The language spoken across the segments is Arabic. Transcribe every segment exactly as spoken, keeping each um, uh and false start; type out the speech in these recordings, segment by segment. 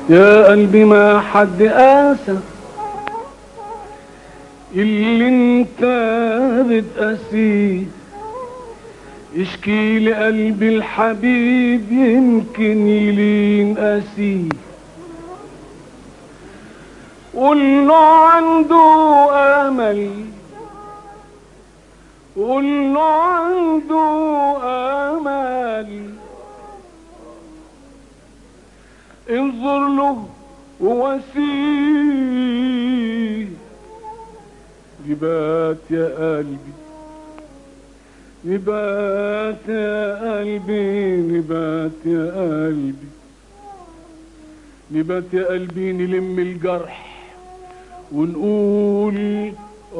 يا قلبي ما حد قاسى اللي انت بتقاسيه، اشكي لقلبي الحبيب يمكن يلين قاسيه. قول له عنده امل، قول له عنده امل، انظر له وواسيه. نبات يا قلبي، نبات يا قلبي، نبات يا قلبي، نبات يا قلبي، نلم الجرح ونقول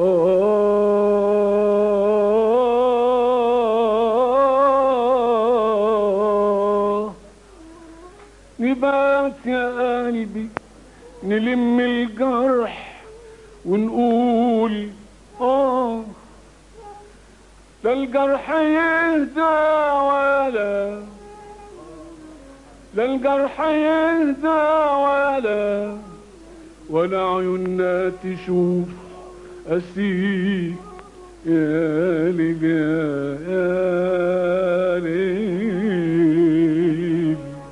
آه. نبات يا قلبي، نلم الجرح ونقول آه. لا الجرح يهدى ولا، لا الجرح يهدى ولا، ولا عيوننا تشوف أسير. يا ليل يا ليل.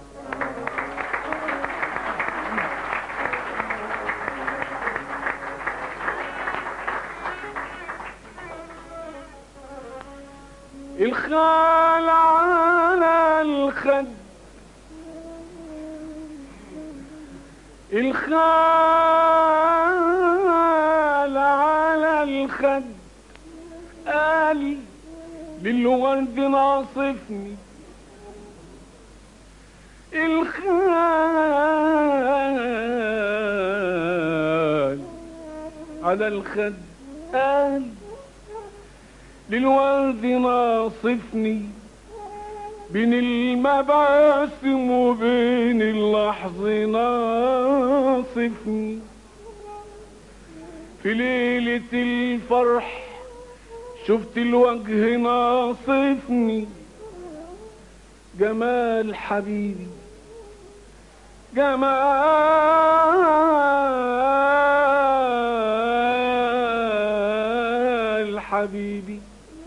الخال على الخد، الخال على الخد، قال للورد ناصفني. الخال على الخد قال للورد ناصفني، بين المباسم وبين اللحظ ناصفني. في ليلة الفرح شفت الوجه ناصفني، جمال حبيبي، جمال حبيبي،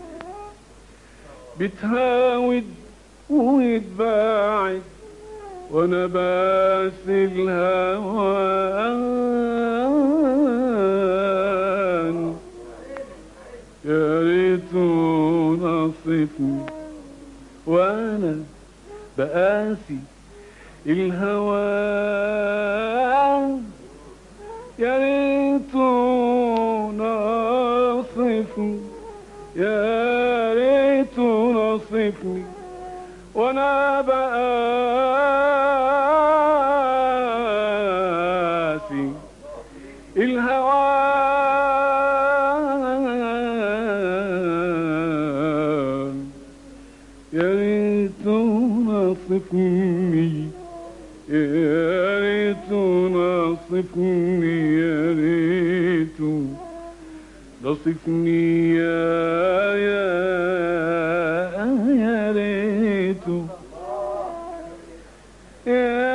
بتهاود ويتباعد وانا باس الهوان. يا ريته نصفني وانا بقاسي الهوان. يا ريته نصفني، يا ريته نصفني وانا بقاسي الهوان. يا ريته نصفني، يا ريته نصفني، يا ريته نصفني، يا يا يا ريته، يا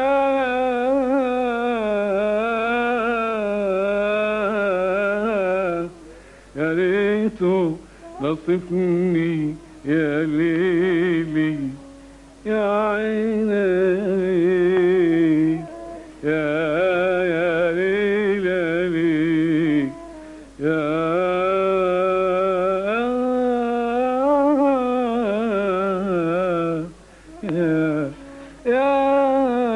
يا ريته نصفني. يا ليلي يا عيني، يا يا ليل يا ليل يا يا يا.